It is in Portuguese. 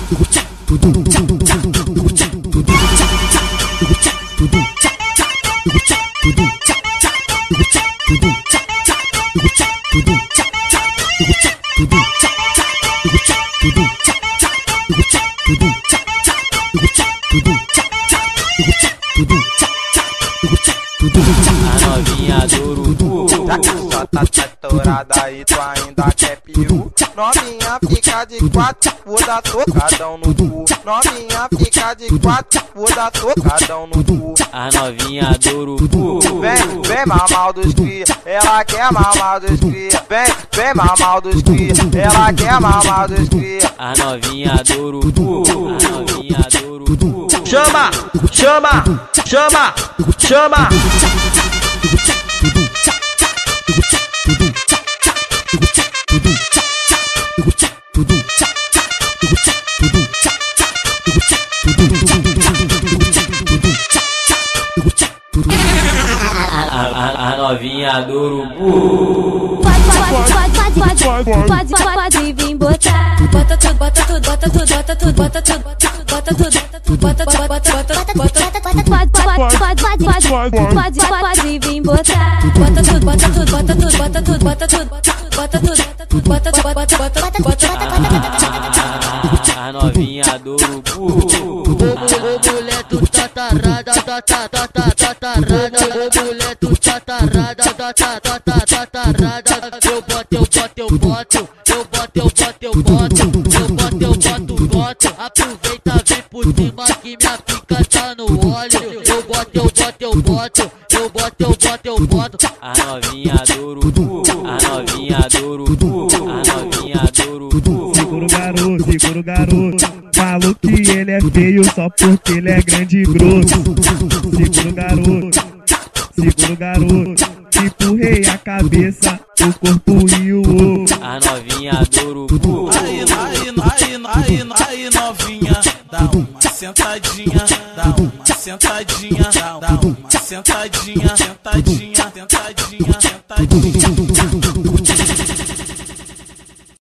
novinha do urubu, só tá estourada e tu ainda quer peru. Novinha fica de quatro, vou dar tocadão no cu. Novinha fica de quatro, vou dar tocadão no cu. a novinha do urubu, Vem mamar dos cria, ela quer mamar dos cria. Vem mamar dos cria, ela quer mamar dos cria. a novinha do urubu, a novinha do urubu. Chama, chama, chama, chama. A novinha do urubu. Pode vir botar. Bota tudo, bota tudo, bota tudo, bota tudo, bota tudo, bota tudo, bota pode vir botar. Bota tudo, bota tudo, bota tudo, bota tudo, bota tudo, bota tudo, bota a novinha do urubu. Ô mulher tu tá tarada, tatarada. Ô mulher tu tá tarada, tatarada. Eu boto. Aproveita, vem por cima que minha pica tá no óleo. Eu boto. A novinha do urubu, a novinha do urubu, a novinha do urubu. Segura o garoto. Falou que ele é feio só porque ele é grande e grosso. Segura o garoto. Empurrei a cabeça, o corpo e o ovo. A novinha do urubu. Aí novinha, dá uma sentadinha, dá uma sentadinha, dá uma sentadinha, sentadinha.